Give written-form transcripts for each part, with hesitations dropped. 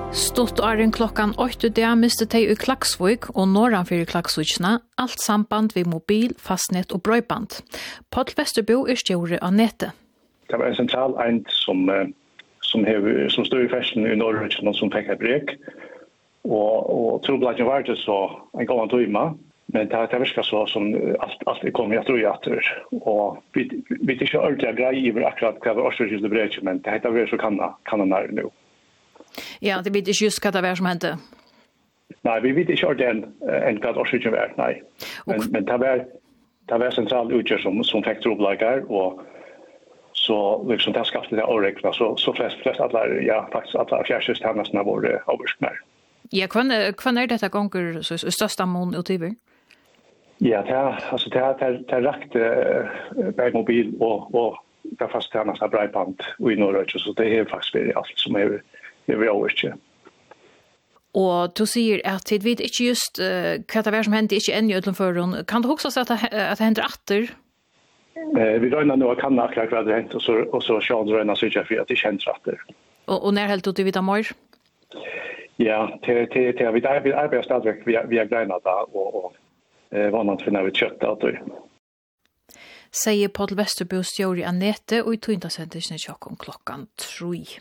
Stuttaren klokkan 8 der miste de i Klaksvik og norranfyr Klaksvikna alt samband ved mobil, fastnett og brøyband. Paul Vesterbo stjore av nettet. Det var en central eind som stod i festen i Norrøkene som fikk et brek. Og trobladjen var det så en gang tøyma, men det virker så som alt kom jeg tror i atter. Og vi er ikke ordentlig grei i akkurat hva var årsøkjøste brek, men det heter vi så kan nær nå. Ja, det vet ikke just hva det var som hendte. Nei, vi vet ikke ordentlig enn hva årsøkjøste var, nei. Men det var sentral utgjør som fikk trobladjer, og så liksom det skapte det årekna, så flest alle, ja, faktisk alle fjærsystemerna var overskner. Ja, hva dette gonger største mån utgiver? Ja, det rakte med mobil og det fast tjänast av breiband i Norrøy, så det er faktisk vært alt som er overskner. Og du sier at det vet ikke just hva det var som hendte ikke enn i utenføren. Kan du også si at det hender atter? Vi røyner nå kan akkurat hva det hent, og så Sean røyner sykja for at det ikke hender atter. Og når helt du vet av mer? Ja, vi arbeider stadigvæk via greina da, og vannet finner vi kjøtt av det. Sier Paul Vesterbo stjåri Anette, og i tøyndasendelsen tjokken klokkan 3.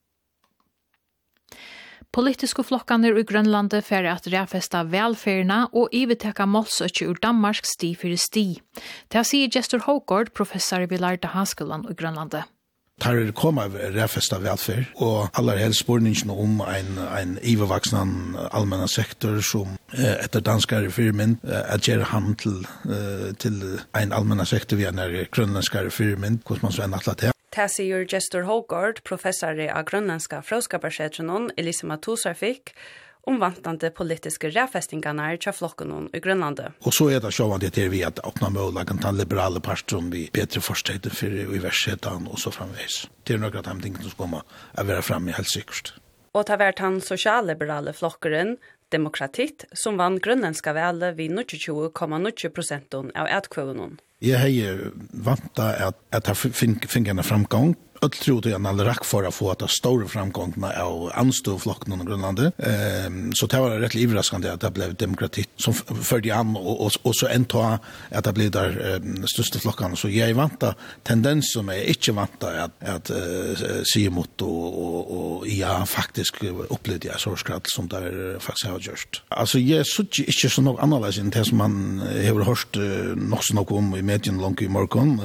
Politiske flokkene i Grønlandet færre at ræfesta velferna og iveteka målsøkje ur Danmark sti for sti. Det sier Gestor Hågård, professor ved Lærde Hanskolan i Grønlandet. Her kommer ræfesta velferd, og aller helst spurningen om en ivervaksen allmänna sektor som etter danskere firmen at gjøre ham til en allmänna sektor via en grønlandskere firmen, hvordan man så enn atlet til. Det sier Gestor Hågård, professor av grønlandska fråskaparsetjonen Elisama Tosarfik, om vantande politiske ræfestingarna til flokken i Grønlandet. Og så det sjåvande til vi at åpna målagen til liberale parter vi bedre forsteder for universitetene og så framveis. Det er noen av de tingene som kommer å være fremme helt sikkert. Og det har vært han sosialliberale flokkeren, Demokratitt, som vann grønlandska vele vid 29,90% av etkvøvenen. Jeg har vantat at jeg finner en framgang. Jag tror det är en rack för att få att stora framgångarna av anståflocken i Grönlandet. Så det var rätt överraskande att det blev demokrati som förde an och så ändå att det blev där största flockarna. Så jag väntar tendens som är inte väntar att se emot och jag faktiskt upplevde jag så skratt som det faktiskt har gjort. Alltså jag såg inte så något annorlunda än det som man har hört något om i medien långt i morgon.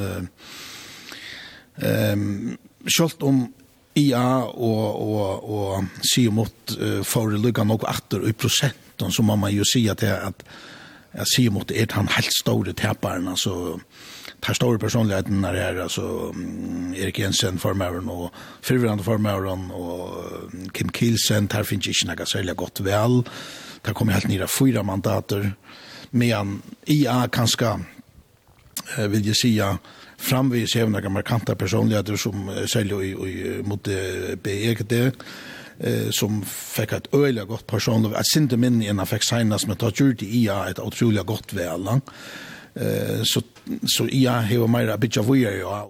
Skjult om IA og sier mot for å lykke noe atter i prosenten, så må man jo si at sier mot han helt store taperen, altså tar store personligheten altså Erik Jensen formøren og fyrvirrande formøren og Kim Kielsen, der finnes ikke noe særlig godt vel, der kommer helt nere 4 mandater, men IA kanskje vil jeg si framvis även några markanta personligheter som säljer mot BEGD som fick ett öliga gott personligt att synte min innan fick signas med att gjort IA ett otroligt gott väl så IA har mer a bit of weird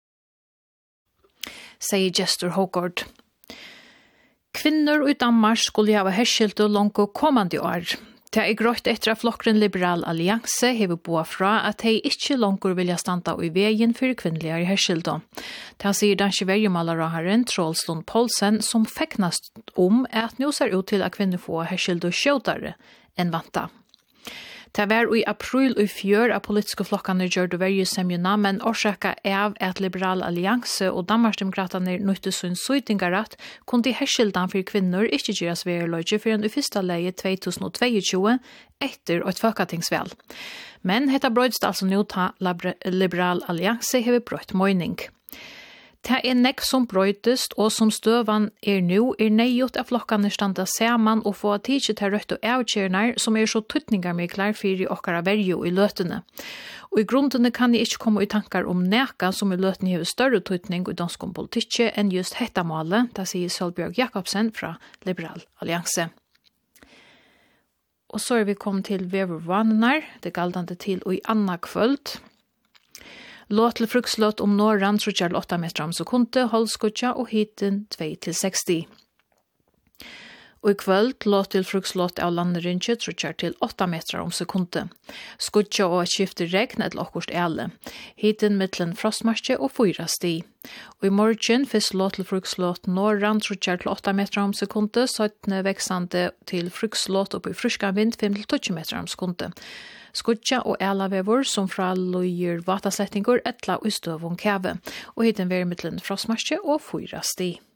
säger Gestor Hågård. Kvinnor i Danmark skulle ha herskilt och långt kommande år. Det er grått etter at flokkeren Liberal Allianse hever boa fra at de ikke langer vilja standa i veien for kvinnelige herskilder. Det sier danske vergemalleraharen Trollslund Poulsen som fekknast om at nå ser ut til at kvinner får herskilder skjøtere enn vanta. Det var i april i fjør at politiske flokkene gjør det vergesemjene, men årsaka av at Liberal Allianse og Danmarksdemokraterne nøyte sin søytingarat kunne herskilden for kvinner ikke gjøres vergeløyge for en første leie 2022 etter et folketingsvel. Men dette brødst altså nå ta Liberal Allianse hever brødt møyning. Det er nekk som brøytest, og som støvan nå nøyot av flokkene standa saman og få tidsi til rødt og avkjørner som så tøtningarmiklar for okkara verjo i løtene. Og i grunnene kan jeg ikke komme i tankar om neka som i løtene hever større tøtning i dansk politikk enn just hetta målet, det sier Solbjørg Jakobsen fra Liberal Allianse. Og så vi kommet til vevervanenar, det galdande til og i anna kvöld. Låt til frukslåt om norran, trutjar 8 meter om sekunde, holdskutja og hiten 2-60. Og i kvöld låt til frukslåt av landerinje trutjar til 8 meter om sekundet. Skutja og skifter regn et lokkost ele. Hiten mittlen frostmarsje og 4 sti. Og i morgen fyrst låt til frukslåt norran trutjar til 8 meter om sekundet, 17 veksande til frukslåt opp i fruskan vind 5-20 meter om sekundet. Skutja og elavevor som fra lojer vatasettingur etla ustøvun kave, og hiten veri mittlen frostmarsje og 4 sti.